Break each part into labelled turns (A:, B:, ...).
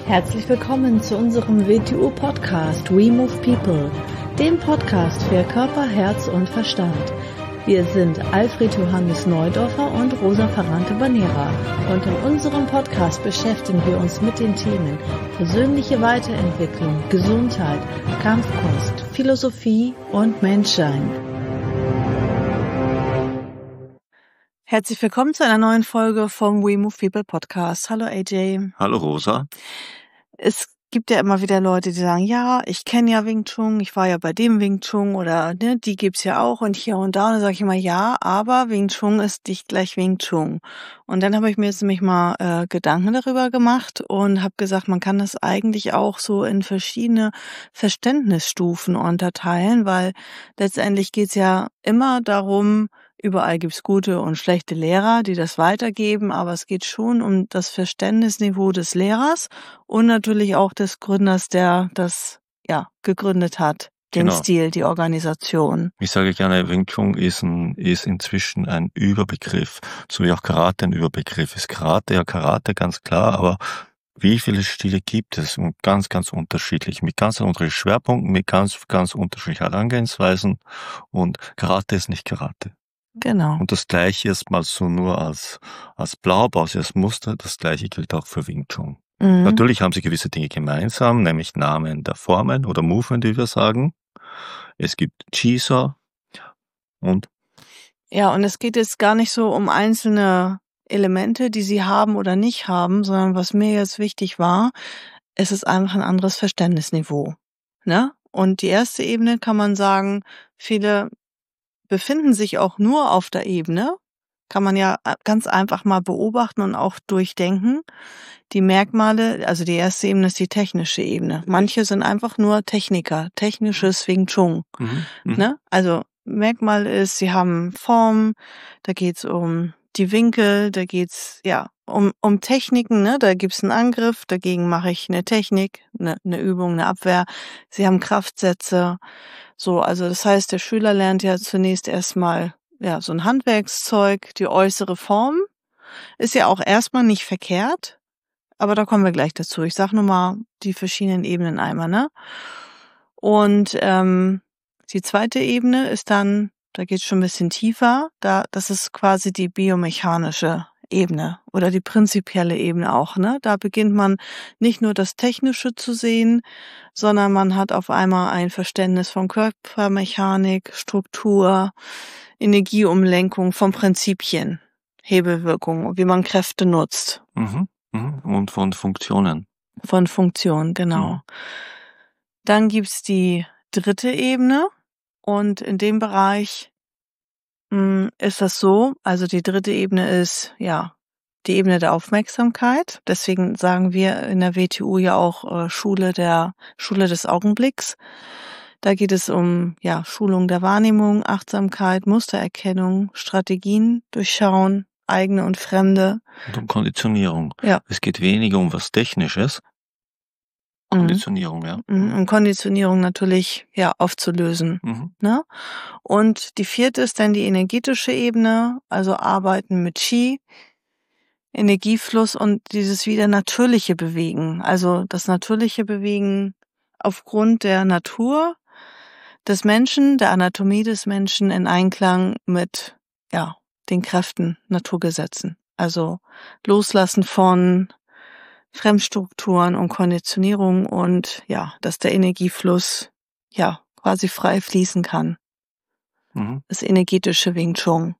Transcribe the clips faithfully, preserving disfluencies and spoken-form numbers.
A: Herzlich willkommen zu unserem W T U-Podcast We Move People, dem Podcast für Körper, Herz und Verstand. Wir sind Alfred Johannes Neudorfer und Rosa Ferrante-Banera und in unserem Podcast beschäftigen wir uns mit den Themen persönliche Weiterentwicklung, Gesundheit, Kampfkunst, Philosophie und Menschsein. Herzlich willkommen zu einer neuen Folge vom We Move People Podcast. Hallo A J.
B: Hallo Rosa.
A: Es gibt ja immer wieder Leute, die sagen, ja, ich kenne ja Wing Chun, ich war ja bei dem Wing Chun oder ne, die gibt's ja auch und hier und da. Und dann sage ich immer, ja, aber Wing Chun ist nicht gleich Wing Chun. Und dann habe ich mir jetzt nämlich mal äh, Gedanken darüber gemacht und habe gesagt, man kann das eigentlich auch so in verschiedene Verständnisstufen unterteilen, weil letztendlich geht's ja immer darum, überall gibt's gute und schlechte Lehrer, die das weitergeben, aber es geht schon um das Verständnisniveau des Lehrers und natürlich auch des Gründers, der das ja gegründet hat, den
B: Genau.
A: Stil, die Organisation.
B: Ich sage gerne, Wing Chun ist, ein, ist inzwischen ein Überbegriff, so wie auch Karate ein Überbegriff ist. Karate, ja Karate, ganz klar, aber wie viele Stile gibt es? Und ganz, ganz unterschiedlich, mit ganz unterschiedlichen Schwerpunkten, mit ganz, ganz unterschiedlichen Herangehensweisen und Karate ist nicht Karate.
A: Genau.
B: Und das Gleiche ist mal so nur als, als Blaupause, als Muster, das Gleiche gilt auch für Wing Chun.
A: Mhm.
B: Natürlich haben sie gewisse Dinge gemeinsam, nämlich Namen der Formen oder Movement, wie wir sagen. Es gibt Chi-So und
A: Ja, und es geht jetzt gar nicht so um einzelne Elemente, die sie haben oder nicht haben, sondern was mir jetzt wichtig war, es ist einfach ein anderes Verständnisniveau. Ne? Und die erste Ebene kann man sagen, viele befinden sich auch nur auf der Ebene, kann man ja ganz einfach mal beobachten und auch durchdenken. Die Merkmale, also die erste Ebene ist die technische Ebene. Manche sind einfach nur Techniker, technisches Wing Chun.
B: Mhm, mhm.
A: Ne? Also Merkmal ist, sie haben Form, da geht's um die Winkel, da geht's ja um um Techniken, ne? Da gibt's einen Angriff, dagegen mache ich eine Technik, eine, eine Übung, eine Abwehr. Sie haben Kraftsätze. So, also das heißt, der Schüler lernt ja zunächst erstmal ja so ein Handwerkszeug, die äußere Form ist ja auch erstmal nicht verkehrt, aber da kommen wir gleich dazu. Ich sag nur mal die verschiedenen Ebenen einmal, ne? Und ähm, die zweite Ebene ist dann, da geht's schon ein bisschen tiefer, da das ist quasi die biomechanische Ebene oder die prinzipielle Ebene auch, ne? Da beginnt man nicht nur das Technische zu sehen, sondern man hat auf einmal ein Verständnis von Körpermechanik, Struktur, Energieumlenkung, von Prinzipien, Hebelwirkung, wie man Kräfte nutzt,
B: Mhm, mhm. Und von Funktionen.
A: von Funktion, genau.
B: Mhm.
A: Dann gibt's die dritte Ebene und in dem Bereich mh, ist das so, also die dritte Ebene ist ja die Ebene der Aufmerksamkeit. Deswegen sagen wir in der W T U ja auch äh, Schule der Schule des Augenblicks. Da geht es um ja Schulung der Wahrnehmung, Achtsamkeit, Mustererkennung, Strategien durchschauen, eigene und fremde.
B: Und um Konditionierung.
A: Ja.
B: Es geht weniger um was Technisches.
A: Mhm.
B: Konditionierung, ja.
A: Mhm. Und Konditionierung natürlich ja aufzulösen.
B: Mhm.
A: Ne? Und die vierte ist dann die energetische Ebene, also Arbeiten mit Qi, Energiefluss und dieses wieder natürliche Bewegen. Also das natürliche Bewegen aufgrund der Natur des Menschen, der Anatomie des Menschen in Einklang mit ja den Kräften, Naturgesetzen. Also Loslassen von Fremdstrukturen und Konditionierung und ja, dass der Energiefluss ja quasi frei fließen kann.
B: Mhm.
A: Das energetische Wing Chun.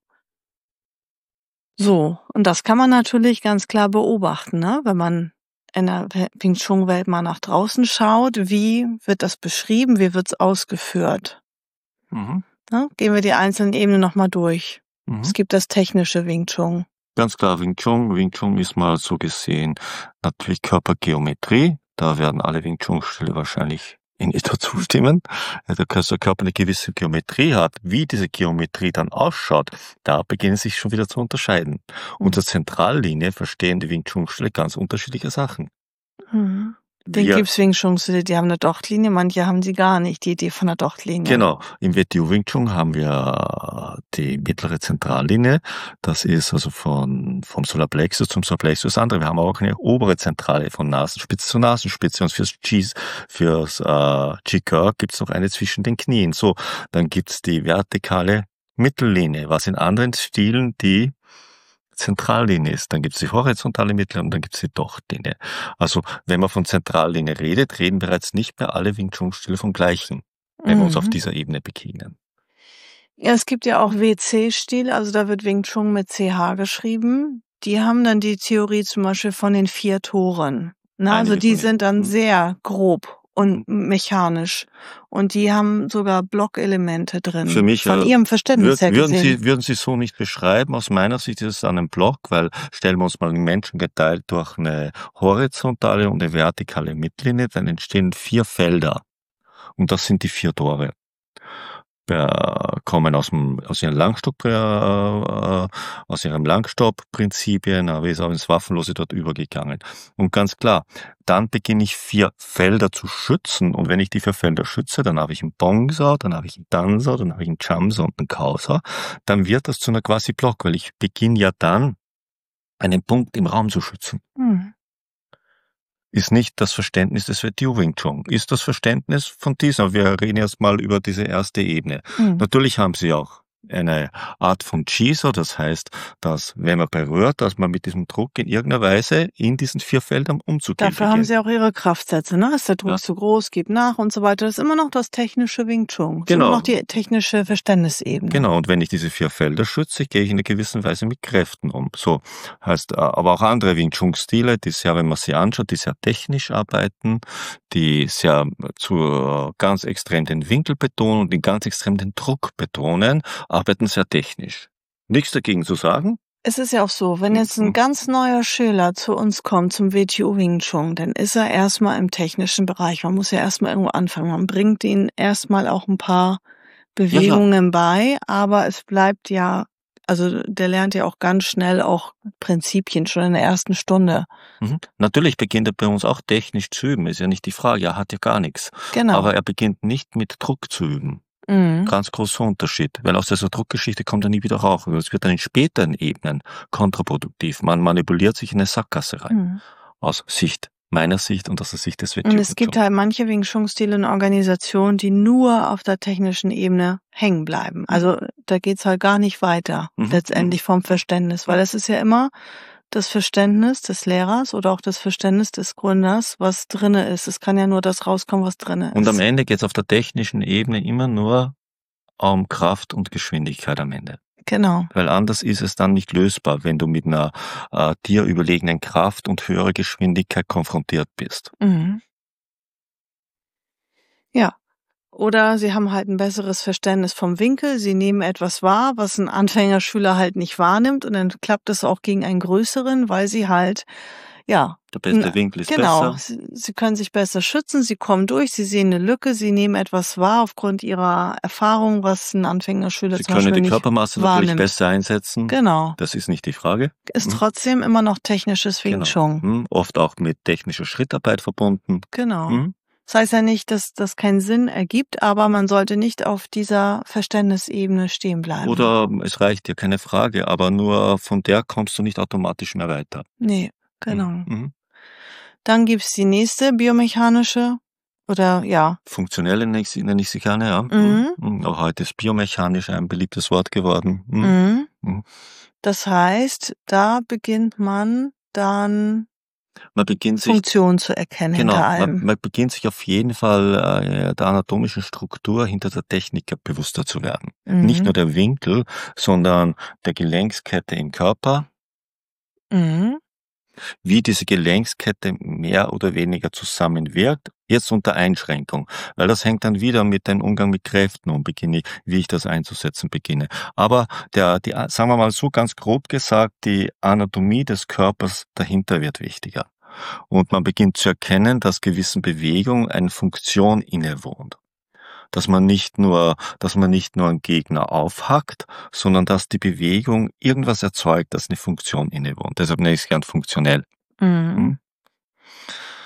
A: So, und das kann man natürlich ganz klar beobachten, ne? Wenn man in der Wing Chun Welt mal nach draußen schaut, wie wird das beschrieben, wie wird's ausgeführt?
B: Mhm.
A: Ne? Gehen wir die einzelnen Ebenen nochmal durch.
B: Mhm.
A: Es gibt das technische Wing Chun.
B: Ganz klar, Wing Chun. Wing Chun ist mal so gesehen natürlich Körpergeometrie. Da werden alle Wing Chun-Stile wahrscheinlich in etwa zustimmen. Der Körper eine gewisse Geometrie hat. Wie diese Geometrie dann ausschaut, da beginnen sich schon wieder zu unterscheiden.
A: Mhm.
B: Unter Zentrallinie verstehen die Wing Chun-Stile ganz unterschiedliche Sachen.
A: Mhm. Den
B: wir,
A: gibt's Wing Chun-Stile, die haben eine Dochtlinie, manche haben sie gar nicht, die Idee von der Dochtlinie.
B: genau, im W T U Wing Chun haben wir die mittlere Zentrallinie. Das ist also von, vom Solarplexus zum Solarplexus das andere. Wir haben aber auch eine obere Zentrale von Nasenspitze zu Nasenspitze. Und fürs Cheese, fürs äh, Chi-Kör gibt's noch eine zwischen den Knien. So, dann gibt's die vertikale Mittellinie, was in anderen Stilen die Zentrallinie ist. Dann gibt's die horizontale Mittellinie und dann gibt's die Dochtlinie. Also wenn man von Zentrallinie redet, reden bereits nicht mehr alle Wing Chun-Stile vom gleichen, wenn mhm. wir uns auf dieser Ebene begegnen.
A: Ja, es gibt ja auch W C-Stil, also da wird Wing Chun mit C H geschrieben. Die haben dann die Theorie zum Beispiel von den vier Toren. Na, also die sind dann sehr grob und mechanisch. Und die haben sogar Blockelemente drin.
B: Für mich,
A: von Ihrem Verständnis
B: würd,
A: her
B: würden
A: gesehen.
B: Sie, würden Sie so nicht beschreiben? Aus meiner Sicht ist es ein Block, weil stellen wir uns mal den Menschen geteilt durch eine horizontale und eine vertikale Mittellinie, dann entstehen vier Felder. Und das sind die vier Tore. Wir kommen aus dem, aus ihren Langstock, äh, aus ihrem Langstopp-Prinzipien, aber ist auch ins Waffenlose dort übergegangen. Und ganz klar, dann beginne ich vier Felder zu schützen. Und wenn ich die vier Felder schütze, dann habe ich einen Bongsa, dann habe ich einen Dansa, dann habe ich einen Chamsa und einen Kausa. Dann wird das zu einer quasi Block, weil ich beginne ja dann, einen Punkt im Raum zu schützen.
A: Hm.
B: Ist nicht das Verständnis des W T U Wing Chun. Ist das Verständnis von dieser. Wir reden erst mal über diese erste Ebene.
A: Mhm.
B: Natürlich haben sie auch eine Art von Jizo, das heißt, dass wenn man berührt, dass man mit diesem Druck in irgendeiner Weise in diesen vier Feldern umzugehen
A: Dafür
B: beginnt.
A: haben sie auch ihre Kraftsätze, ne? Ist der Druck
B: Ja.
A: zu groß, gib nach und so weiter. Das ist immer noch das technische Wing Chun. Das
B: Genau.
A: ist immer noch die technische Verständnisebene.
B: Genau, und wenn ich diese vier Felder schütze, gehe ich in einer gewissen Weise mit Kräften um. So heißt, aber auch andere Wing Chun-Stile, die sehr, wenn man sie anschaut, die sehr technisch arbeiten, die sehr zu ganz extrem den Winkel betonen und die ganz extrem den Druck betonen, arbeiten sehr technisch. Nichts dagegen zu sagen.
A: Es ist ja auch so, wenn jetzt ein
B: Mhm.
A: ganz neuer Schüler zu uns kommt zum W T U Wing Chun, dann ist er erstmal im technischen Bereich. Man muss ja erstmal irgendwo anfangen. Man bringt ihnen erstmal auch ein paar Bewegungen ja, bei, aber es bleibt ja, also der lernt ja auch ganz schnell auch Prinzipien schon in der ersten Stunde.
B: Mhm. Natürlich beginnt er bei uns auch technisch zu üben, ist ja nicht die Frage, er hat ja gar nichts.
A: Genau.
B: Aber er beginnt nicht mit Druck zu üben.
A: Mhm.
B: Ganz großer Unterschied, weil aus dieser Druckgeschichte kommt er nie wieder raus. Es wird dann in späteren Ebenen kontraproduktiv. Man manipuliert sich in eine Sackgasse rein.
A: Mhm.
B: Aus Sicht, meiner Sicht und aus der Sicht des W T U.
A: Und es gibt halt manche Wing Chun-Stile in Organisationen, die nur auf der technischen Ebene hängen bleiben. Also da geht's halt gar nicht weiter,
B: Mhm.
A: letztendlich vom Verständnis. Weil es ist ja immer das Verständnis des Lehrers oder auch das Verständnis des Gründers, was drinne ist. Es kann ja nur das rauskommen, was drinne ist.
B: Und am Ende geht es auf der technischen Ebene immer nur um Kraft und Geschwindigkeit am Ende.
A: Genau.
B: Weil anders ist es dann nicht lösbar, wenn du mit einer äh, dir überlegenen Kraft und höherer Geschwindigkeit konfrontiert bist.
A: Mhm. Ja. Oder sie haben halt ein besseres Verständnis vom Winkel. Sie nehmen etwas wahr, was ein Anfängerschüler halt nicht wahrnimmt. Und dann klappt es auch gegen einen größeren, weil sie halt, ja.
B: Der beste Winkel ist
A: genau,
B: besser.
A: Sie, sie können sich besser schützen. Sie kommen durch. Sie sehen eine Lücke. Sie nehmen etwas wahr aufgrund ihrer Erfahrung, was ein Anfängerschüler
B: Sie
A: zum
B: können
A: Beispiel
B: die Körpermasse natürlich
A: wahrnimmt.
B: besser einsetzen.
A: Genau.
B: Das ist nicht die Frage.
A: Ist
B: Mhm.
A: trotzdem immer noch technisches Wing Chun.
B: Genau. Mhm. Oft auch mit technischer Schrittarbeit verbunden.
A: Genau.
B: Mhm.
A: Das heißt ja nicht, dass das keinen Sinn ergibt, aber man sollte nicht auf dieser Verständnisebene stehen bleiben.
B: Oder es reicht dir, keine Frage, aber nur von der kommst du nicht automatisch mehr weiter.
A: Nee, genau.
B: Mhm.
A: Dann gibt's die nächste biomechanische oder ja.
B: Funktionelle nenne ich sie, nenne ich sie gerne, ja.
A: Mhm.
B: Mhm. Auch heute ist biomechanisch ein beliebtes Wort geworden. Mhm.
A: Mhm.
B: Mhm.
A: Das heißt, da beginnt man dann
B: Man beginnt sich,
A: Funktion zu erkennen
B: genau,
A: hinter allem.
B: man, man beginnt sich auf jeden Fall äh, der anatomischen Struktur hinter der Technik bewusster zu werden.
A: Mhm.
B: Nicht nur der Winkel, sondern der Gelenkskette im Körper,
A: Mhm.
B: wie diese Gelenkskette mehr oder weniger zusammenwirkt, jetzt unter Einschränkung, weil das hängt dann wieder mit dem Umgang mit Kräften um, beginne, wie ich das einzusetzen beginne. Aber der, die, sagen wir mal so ganz grob gesagt, die Anatomie des Körpers dahinter wird wichtiger. Und man beginnt zu erkennen, dass gewissen Bewegungen eine Funktion innewohnt. Dass man nicht nur, dass man nicht nur einen Gegner aufhackt, sondern dass die Bewegung irgendwas erzeugt, das eine Funktion innewohnt. Deshalb nenne ich es gern funktionell.
A: Mhm.
B: Hm?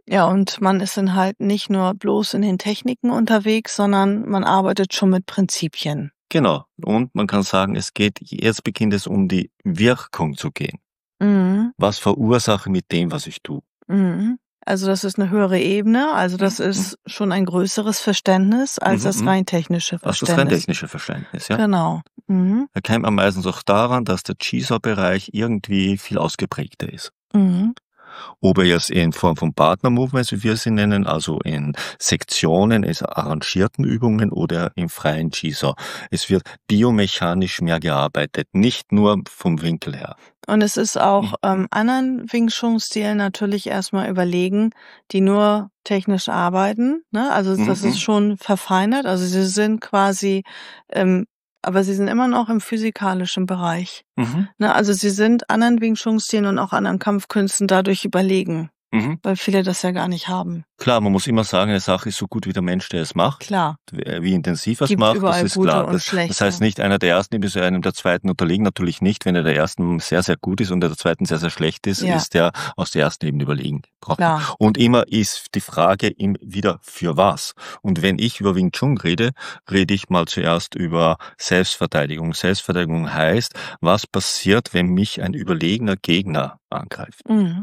A: Ja, und man ist dann halt nicht nur bloß in den Techniken unterwegs, sondern man arbeitet schon mit Prinzipien.
B: Genau. Und man kann sagen, es geht jetzt beginnt es um die Wirkung zu gehen.
A: Mhm.
B: Was verursache mit dem, was ich tue?
A: Mhm. Also, das ist 'ne höhere Ebene. Also, das
B: Mhm.
A: ist schon ein größeres Verständnis als
B: Mhm,
A: das
B: mhm.
A: rein technische
B: Als das rein
A: Verständnis.
B: technische Verständnis, ja.
A: Genau. Mhm.
B: Erkennt man meistens auch daran, dass der Jigsaw-Bereich irgendwie viel ausgeprägter ist.
A: Mhm.
B: Ob er jetzt in Form von Partner-Movements, wie wir sie nennen, also in Sektionen, also arrangierten Übungen oder im freien Jigsaw. Es wird biomechanisch mehr gearbeitet, nicht nur vom Winkel her.
A: Und es ist auch,
B: Mhm.
A: ähm, anderen Wing Chun-Stilen natürlich erst mal überlegen, die nur technisch arbeiten, ne? Also,
B: Mhm,
A: das ist
B: mhm.
A: schon verfeinert. Also, sie sind quasi, ähm aber sie sind immer noch im physikalischen Bereich,
B: Mhm.
A: ne? Also, sie sind anderen Wing Chun-Stilen und auch anderen Kampfkünsten dadurch überlegen,
B: Mhm.
A: weil viele das ja gar nicht haben.
B: Klar, man muss immer sagen, eine Sache ist so gut wie der Mensch, der es macht.
A: Klar.
B: W wie intensiv er's
A: Gibt
B: macht, das
A: überall
B: ist
A: gute
B: klar.
A: und
B: Das das heißt
A: schlechte.
B: nicht, einer der Ersten ist einem der Zweiten unterlegen, natürlich nicht. Wenn er der Ersten sehr, sehr gut ist und der Zweiten sehr, sehr schlecht ist,
A: Ja.
B: ist der aus der Ersten eben überlegen. Braucht man.
A: Klar.
B: Und immer ist die Frage im wieder für was? Und wenn ich über Wing Chun rede, rede ich mal zuerst über Selbstverteidigung. Selbstverteidigung heißt, was passiert, wenn mich ein überlegener Gegner angreift?
A: Mhm.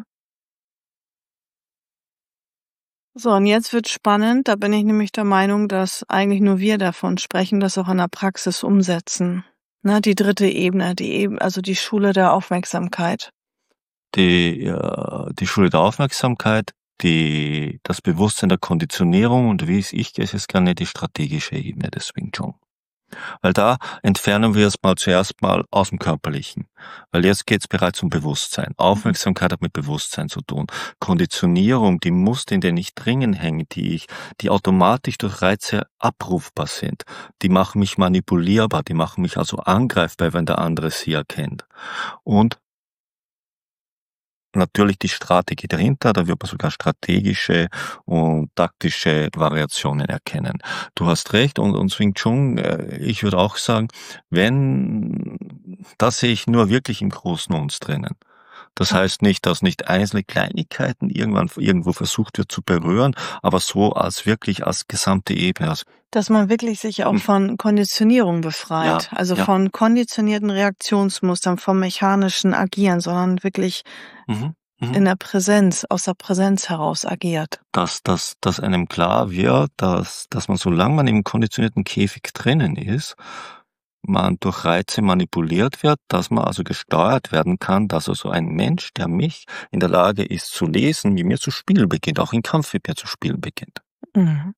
A: So, und jetzt wird's spannend. Da bin ich nämlich der Meinung, dass eigentlich nur wir davon sprechen, das auch in der Praxis umsetzen. Ne, die dritte Ebene, die eben also die Schule der Aufmerksamkeit.
B: Die äh, die Schule der Aufmerksamkeit, die das Bewusstsein der Konditionierung und wie es ich es gerne die strategische Ebene des Wing Chun. Weil da entfernen wir es mal zuerst mal aus'm Körperlichen. Weil jetzt geht's bereits um Bewusstsein.
A: Mhm.
B: Aufmerksamkeit hat mit Bewusstsein zu tun. Konditionierung, die Muster, in denen ich drinnen hänge, die ich die automatisch durch Reize abrufbar sind, die machen mich manipulierbar, die machen mich also angreifbar, wenn der andere sie erkennt. Und natürlich die Strategie dahinter, da wird man sogar strategische und taktische Variationen erkennen. Du hast recht und und Wing Chun, äh, ich würde auch sagen, wenn das sehe ich nur wirklich im Großen und drinnen. Das
A: Ja.
B: heißt nicht, dass nicht einzelne Kleinigkeiten irgendwann irgendwo versucht wird zu berühren, aber so als wirklich als gesamte Ebene, als
A: Dass man wirklich sich auch
B: Mhm.
A: von Konditionierung
B: Ja,
A: befreit, also
B: ja.
A: von konditionierten Reaktionsmustern, vom mechanischen Agieren, sondern wirklich
B: Mhm, mhm.
A: in der Präsenz aus der Präsenz heraus agiert.
B: Dass dass dass einem klar wird, dass dass man, solange man im konditionierten Käfig drinnen ist, man durch Reize manipuliert wird, dass man also gesteuert werden kann, dass also ein Mensch, der mich in der Lage ist zu lesen, mit mir zu spielen beginnt, auch im Kampf mit mir zu spielen beginnt.
A: Mhm.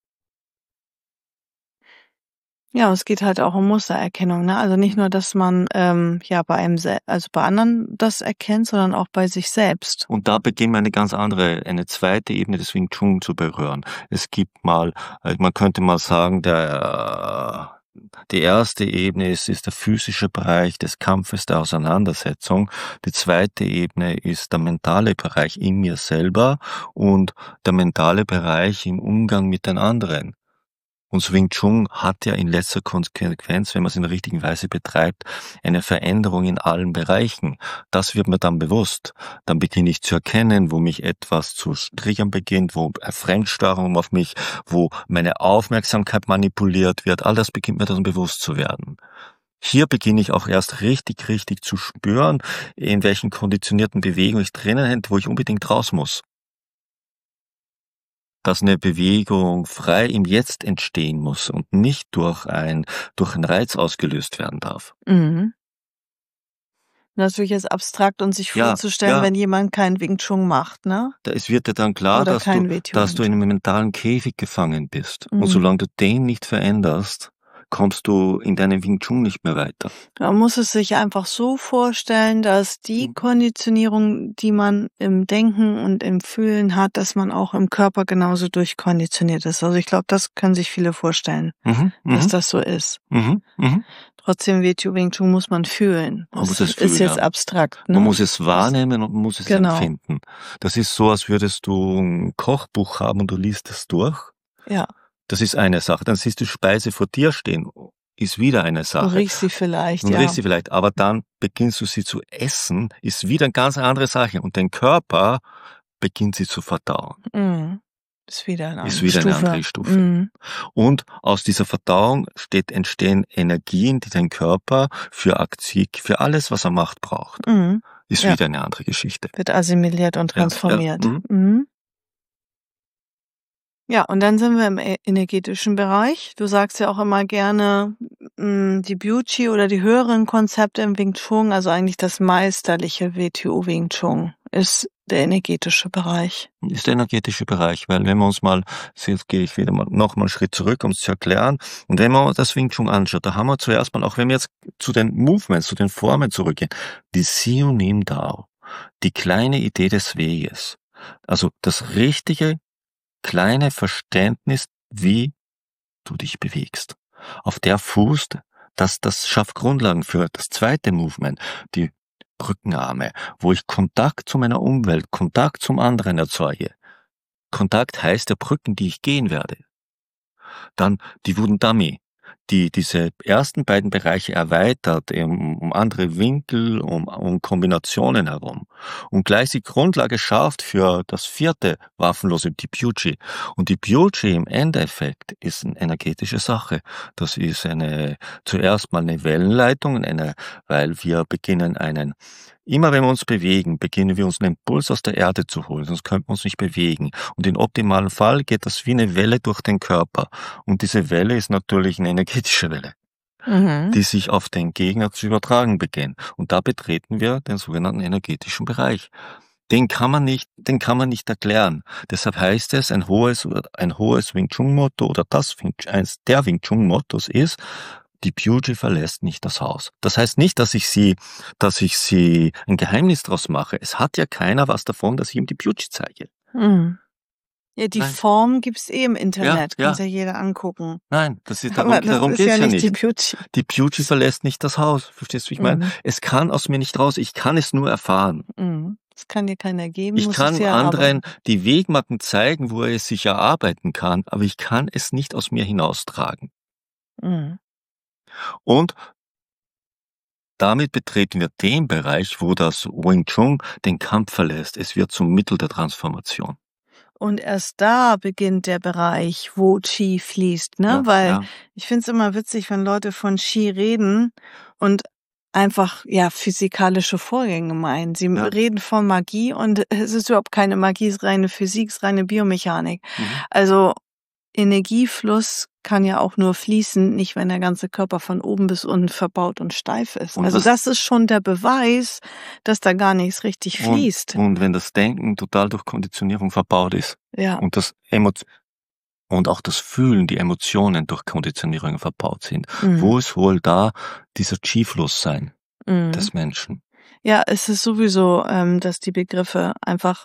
A: Ja, es geht halt auch um Mustererkennung, ne? Also nicht nur, dass man, ähm, ja, bei einem sel also bei anderen das erkennt, sondern auch bei sich selbst.
B: Und da beginnt man eine ganz andere, eine zweite Ebene des Wing Chun zu berühren. Es gibt mal, äh, man könnte mal sagen, der die erste Ebene ist ist der physische Bereich des Kampfes, der Auseinandersetzung. Die zweite Ebene ist der mentale Bereich in mir selber und der mentale Bereich im Umgang mit den anderen. Und Wing Chun hat ja in letzter Konsequenz, wenn man es in der richtigen Weise betreibt, eine Veränderung in allen Bereichen. Das wird mir dann bewusst. Dann beginne ich zu erkennen, wo mich etwas zu triggern beginnt, wo eine Fremdsteuerung auf mich, wo meine Aufmerksamkeit manipuliert wird. All das beginnt mir dann bewusst zu werden. Hier beginne ich auch erst richtig, richtig zu spüren, in welchen konditionierten Bewegungen ich drinnen bin, wo ich unbedingt raus muss. Dass 'ne Bewegung frei im Jetzt entstehen muss und nicht durch ein durch 'n Reiz ausgelöst werden darf.
A: Mhm. Natürlich ist abstrakt und sich
B: Ja,
A: vorzustellen,
B: ja.
A: wenn jemand keinen Wing Chun macht, ne?
B: Da es wird dir dann klar,
A: Oder
B: dass du
A: kein W T O
B: dass
A: Wing
B: du in
A: Chun.
B: 'nem mentalen Käfig gefangen bist. Und
A: Mhm.
B: solange du den nicht veränderst, kommst du in deinem Wing Chun nicht mehr weiter.
A: Man muss es sich einfach so vorstellen, dass die
B: Mhm.
A: Konditionierung, die man im Denken und im Fühlen hat, dass man auch im Körper genauso durchkonditioniert ist. Also, ich glaube, das können sich viele vorstellen,
B: Mhm,
A: dass
B: mhm.
A: das so ist.
B: Mhm, mhm.
A: Trotzdem W T O Wing Chun muss man fühlen.
B: Man muss
A: Das
B: es fühlen,
A: ist jetzt
B: ja.
A: abstrakt, ne?
B: Man muss es
A: Das
B: wahrnehmen und man muss es
A: genau.
B: empfinden. Das ist so, als würdest du 'n Kochbuch haben und du liest es durch.
A: Ja.
B: Das ist eine Sache. Dann siehst du Speise vor dir stehen, ist wieder eine
A: Du
B: Sache.
A: riechst sie vielleicht,
B: Und
A: ja.
B: riechst sie vielleicht, aber dann beginnst du sie zu essen, ist wieder 'n ganz andere Sache. Und dein Körper beginnt sie zu verdauen.
A: Mhm. Ist wieder eine
B: Ist
A: andere
B: wieder eine
A: Stufe.
B: andere Stufe.
A: Mhm.
B: Und aus dieser Verdauung steht, entstehen Energien, die dein Körper für Aktiv, für alles, was er macht, braucht.
A: Mhm.
B: Ist
A: Ja.
B: wieder eine andere Geschichte.
A: Wird assimiliert und
B: Ja, ja,
A: transformiert.
B: mhm.
A: Mhm. Ja, und dann sind wir im e energetischen Bereich. Du sagst ja auch immer gerne, hm, die Beauty oder die höheren Konzepte im Wing Chun, also eigentlich das meisterliche W T O Wing Chun, ist der energetische Bereich.
B: Ist der energetische Bereich, weil wenn wir uns mal, jetzt gehe ich wieder mal noch mal einen Schritt zurück, um es zu erklären. Und wenn man uns das Wing Chun anschaut, da haben wir zuerst mal, auch wenn wir jetzt zu den Movements, zu den Formen zurückgehen, die Siu Nim Dao, die kleine Idee des Weges. Also das richtige, kleine Verständnis, wie du dich bewegst. Auf der fußt, das, das schafft Grundlagen für das zweite Movement, die Brückenarme, wo ich Kontakt zu meiner Umwelt, Kontakt zum anderen erzeuge. Kontakt heißt der Brücken, die ich gehen werde. Dann die Wooden Dummy, die diese ersten beiden Bereiche erweitert, um, um andere Winkel, um, um Kombinationen herum. Und gleich die Grundlage schafft für das vierte Waffenlose, die Beauty. Und die Beauty im Endeffekt ist eine energetische Sache. Das ist eine, zuerst mal eine Wellenleitung, eine, weil wir beginnen einen, immer wenn wir uns bewegen, beginnen wir uns einen Impuls aus der Erde zu holen, sonst könnten wir uns nicht bewegen. Und im optimalen Fall geht das wie eine Welle durch den Körper. Und diese Welle ist natürlich eine energetische Welle,
A: Mhm.
B: die sich auf den Gegner zu übertragen beginnt. Und da betreten wir den sogenannten energetischen Bereich. Den kann man nicht, den kann man nicht erklären. Deshalb heißt es, ein hohes, ein hohes Wing Chun Motto oder das, eins der Wing Chun Mottos ist, die Beauty verlässt nicht das Haus. Das heißt nicht, dass ich sie, dass ich sie ein Geheimnis draus mache. Es hat ja keiner was davon, dass ich ihm die Beauty zeige.
A: Mhm. Ja, die
B: Nein.
A: Form gibt's eh im Internet,
B: Ja, ja.
A: kann's ja jeder angucken.
B: Nein, das ist, darum,
A: Aber das
B: darum
A: ist
B: geht's
A: ja
B: ja
A: nicht die
B: nicht.
A: Beauty.
B: Die Beauty verlässt nicht das Haus. Verstehst du, wie ich meine?
A: Mhm.
B: Es kann aus mir nicht raus. Ich kann es nur erfahren.
A: Mhm. Das kann dir keiner geben,
B: Ich
A: musst es
B: kann
A: dir
B: anderen
A: erarbeiten.
B: die Wegmarken zeigen, wo er es sich erarbeiten kann, aber ich kann es nicht aus mir hinaustragen.
A: Mhm.
B: Und damit betreten wir den Bereich, wo das Wing Chun den Kampf verlässt. Es wird zum Mittel der Transformation.
A: Und erst da beginnt der Bereich, wo Qi fließt, ne?
B: Ja,
A: Weil
B: ja.
A: ich find's immer witzig, wenn Leute von Qi reden und einfach, ja, physikalische Vorgänge meinen. Sie
B: Ja.
A: reden von Magie und es ist überhaupt keine Magie, es ist reine Physik, es ist reine Biomechanik.
B: Mhm.
A: Also Energiefluss kann ja auch nur fließen, nicht wenn der ganze Körper von oben bis unten verbaut und steif ist.
B: Und
A: Also
B: das-
A: das ist schon der Beweis, dass da gar nichts richtig fließt.
B: Und, und wenn das Denken total durch Konditionierung verbaut ist
A: Ja.
B: und das Emo und auch das Fühlen, die Emotionen durch Konditionierung verbaut sind,
A: Mhm.
B: wo soll da dieser Chi-Fluss sein
A: Mhm.
B: des Menschen?
A: Ja, es ist sowieso, ähm, dass die Begriffe einfach,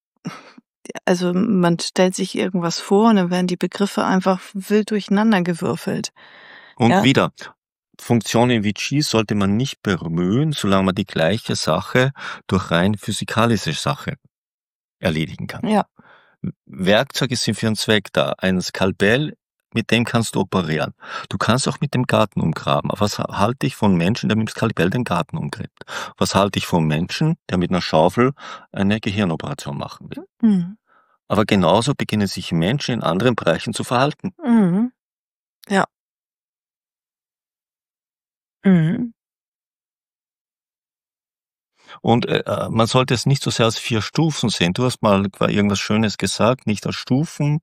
A: also man stellt sich irgendwas vor und dann werden die Begriffe einfach wild durcheinander gewürfelt.
B: Und
A: Ja.
B: wieder, Funktionen wie Qi sollte man nicht bemühen, solange man die gleiche Sache durch rein physikalische Sache erledigen kann.
A: Ja.
B: Werkzeuge sind für einen Zweck da. Ein Skalpell, mit dem kannst du operieren. Du kannst auch mit dem Garten umgraben. Aber was halte ich von Menschen, der mit dem Skalpell den Garten umgräbt? Was halte ich von Menschen, der mit einer Schaufel eine Gehirnoperation machen will?
A: Mhm.
B: Aber genauso beginnen sich Menschen in anderen Bereichen zu verhalten.
A: Mhm. Ja. Mhm.
B: Und äh, man sollte es nicht so sehr als vier Stufen sehen. Du hast mal irgendwas Schönes gesagt, nicht als Stufen,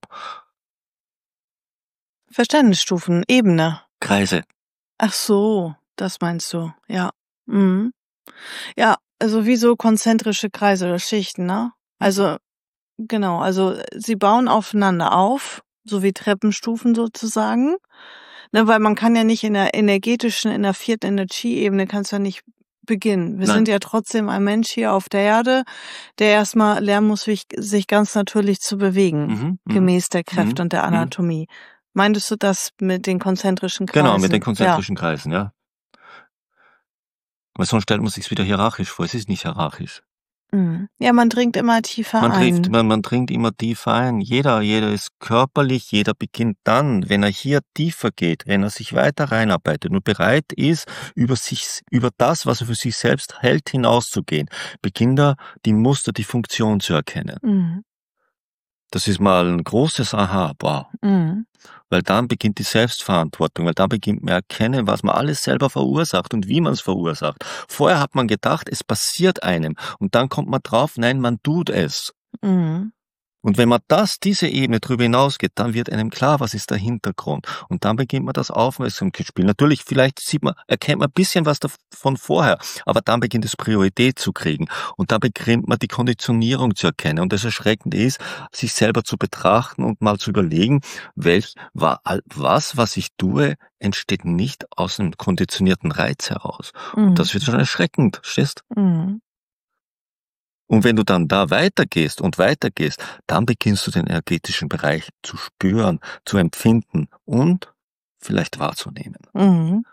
A: Verständnisstufen, Ebene.
B: Kreise.
A: Ach so, das meinst du, ja. Mhm. Ja, also wie so konzentrische Kreise oder Schichten, ne? Also, genau, also sie bauen aufeinander auf, so wie Treppenstufen sozusagen. Ne, weil man kann ja nicht in der energetischen, in der vierten Energieebene kannst du ja nicht beginnen. Wir
B: Nein.
A: sind ja trotzdem ein Mensch hier auf der Erde, der erstmal lernen muss, sich sich ganz natürlich zu bewegen,
B: Mhm, mhm.
A: gemäß der Kräfte
B: Mhm,
A: und der
B: mhm.
A: Anatomie. Meintest du das mit den konzentrischen Kreisen?
B: Genau, mit den
A: Ja.
B: konzentrischen Kreisen, ja. Weil sonst stellt man sich's wieder hierarchisch vor. Es ist nicht hierarchisch.
A: Mhm. Ja, man dringt immer tiefer
B: Man trifft
A: ein.
B: man man dringt immer tiefer ein. Jeder jeder ist körperlich, jeder beginnt dann, wenn er hier tiefer geht, wenn er sich weiter reinarbeitet und bereit ist, über sich über das, was er für sich selbst hält, hinauszugehen, beginnt er, die Muster, die Funktion zu erkennen.
A: Mhm.
B: Das ist mal 'n großes Aha, wow.
A: Mhm.
B: Weil dann beginnt die Selbstverantwortung, weil dann beginnt man erkennen, was man alles selber verursacht und wie man's verursacht. Vorher hat man gedacht, es passiert einem und dann kommt man drauf, nein, man tut es.
A: Mhm.
B: Und wenn man das diese Ebene drüber hinausgeht, dann wird einem klar, was ist der Hintergrund. Und dann beginnt man das Aufmerksamkeitsspiel. Natürlich, vielleicht sieht man erkennt man bisschen was dav von vorher, aber dann beginnt es Priorität zu kriegen. Und dann beginnt man die Konditionierung zu erkennen. Und das Erschreckende ist, sich selber zu betrachten und mal zu überlegen, welch wa al was, was ich tue, entsteht nicht aus 'nem konditionierten Reiz heraus. Und
A: Mhm.
B: das wird schon erschreckend, verstehst?
A: Mhm.
B: Und wenn du dann da weitergehst und weitergehst, dann beginnst du den energetischen Bereich zu spüren, zu empfinden und vielleicht wahrzunehmen.
A: Mhm.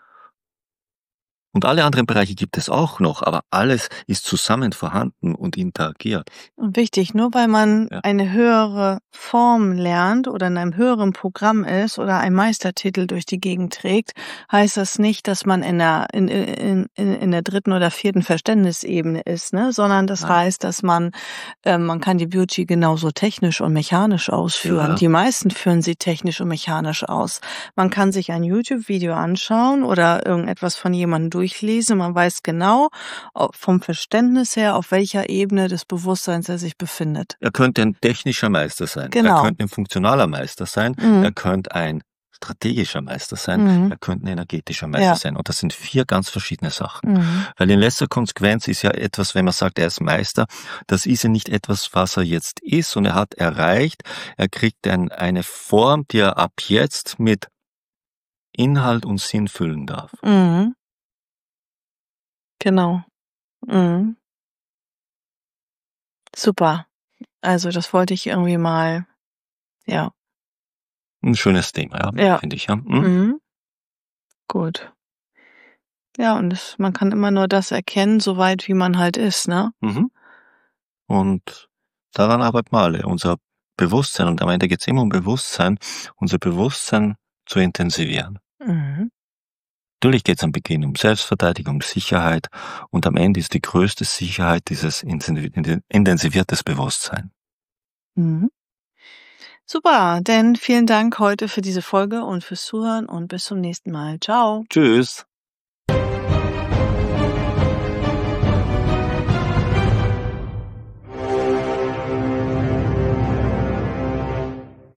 B: Und alle anderen Bereiche gibt es auch noch, aber alles ist zusammen vorhanden und interagiert.
A: Und wichtig, nur weil man
B: Ja.
A: eine höhere Form lernt oder in einem höheren Programm ist oder einen Meistertitel durch die Gegend trägt, heißt das nicht, dass man in der in in in in der dritten oder vierten Verständnisebene ist, ne? Sondern das
B: Nein.
A: heißt, dass man ähm, man kann die Beauty genauso technisch und mechanisch ausführen.
B: Ja.
A: Die meisten führen sie technisch und mechanisch aus. Man kann sich ein YouTube-Video anschauen oder irgendetwas von jemandem durchlesen. Man weiß genau, ob vom Verständnis her, auf welcher Ebene des Bewusstseins er sich befindet.
B: Er könnte ein technischer Meister sein. Er
A: Genau.
B: könnte 'n funktionaler Meister sein.
A: Mhm.
B: Er könnte ein strategischer Meister sein.
A: Mhm.
B: Er könnte 'n energetischer Meister
A: Ja.
B: sein. Und das sind vier ganz verschiedene Sachen.
A: Mhm.
B: Weil in letzter Konsequenz ist ja etwas, wenn man sagt, er ist Meister, das ist ja nicht etwas, was er jetzt ist und er hat erreicht. Er kriegt ein eine Form, die er ab jetzt mit Inhalt und Sinn füllen darf.
A: Mhm. Genau. Mhm. Super. Also, das wollte ich irgendwie mal ja.
B: 'N schönes Thema, ja,
A: Ja.
B: finde ich, ja. Mhm.
A: Mhm. Gut. Ja, und das man kann immer nur das erkennen, so weit wie man halt ist, ne?
B: Mhm. Und daran arbeiten wir alle. Unser Bewusstsein und am Ende geht's immer um Bewusstsein, unser Bewusstsein zu intensivieren.
A: Mhm.
B: Natürlich geht's am Beginn um Selbstverteidigung, um Sicherheit und am Ende ist die größte Sicherheit dieses insensiv inten intensiviertes Bewusstsein.
A: Mhm. Super, denn vielen Dank heute für diese Folge und fürs Zuhören und bis zum nächsten Mal. Tschau.
B: Tschüss.